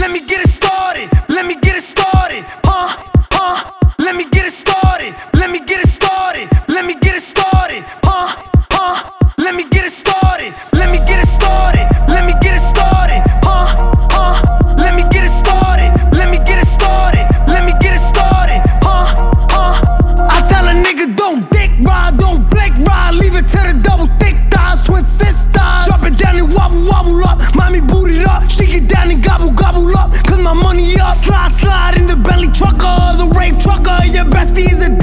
Let me get it started. Let me get it started. Let me get it started. Let me get it started. Let me get it started. Let me get it started. Let me get it started. Let me get it started. Let me get it started. Let me get it started. Let me get it started. I tell a nigga don't dick ride, don't blink ride, leave it to the double thick thighs, twin sisters. Drop it down and wobble wobble up, mommy boot it up, she get down and gobble gobble up, cause my money up. Slide slide in the Bentley trucker, the rave trucker, your bestie is a